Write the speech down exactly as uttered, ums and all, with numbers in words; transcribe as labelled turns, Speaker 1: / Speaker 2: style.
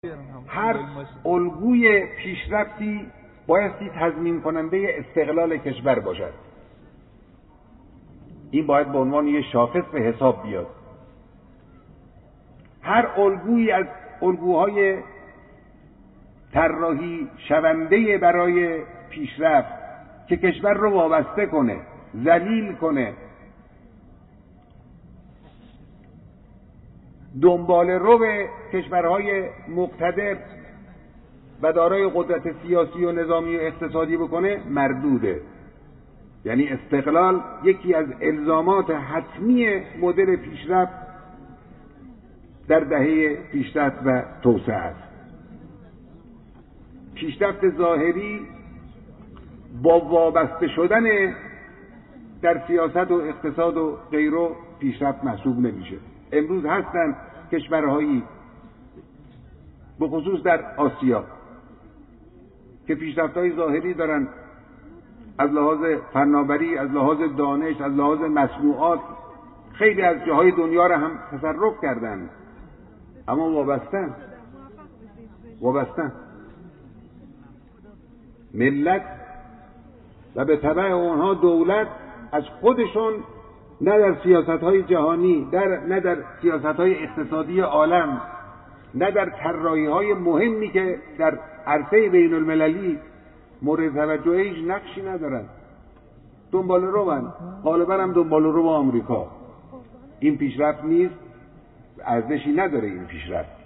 Speaker 1: هر الگوی پیشرفتی بایستی تضمین کننده استقلال کشور باشد. این باید به عنوان یک شاخص به حساب بیاد. هر الگویی از الگوهای طراحی شونده برای پیشرفت که کشور رو وابسته کنه، ذلیل کنه، دنبال رو به کشورهای مقتدر و دارای قدرت سیاسی و نظامی و اقتصادی بکنه مردوده. یعنی استقلال یکی از الزامات حتمی مدل پیشرفت در دهه پیشرفت و توسعه است. پیشرفت ظاهری با وابسته شدن در سیاست و اقتصاد و غیره پیشرفت محسوب نمیشه. امروز هستند کشورهایی به خصوص در آسیا که پیشرفت‌های ظاهری دارن، از لحاظ فناوری، از لحاظ دانش، از لحاظ مصنوعات خیلی از جاهای دنیا را هم تصرف کردن، اما وابستن وابستن ملت و به تبع اونها دولت از خودشون نه در سیاست‌های جهانی، در نه در سیاست‌های اقتصادی عالم، نه در طراحی‌های مهمی که در عرصه بین المللی مورد توجه هیچ نقشی ندارن. دنبال رو من غالبا هم دنبال رو با آمریکا. این پیشرفت نیست، ارزشی نداره این پیشرفت.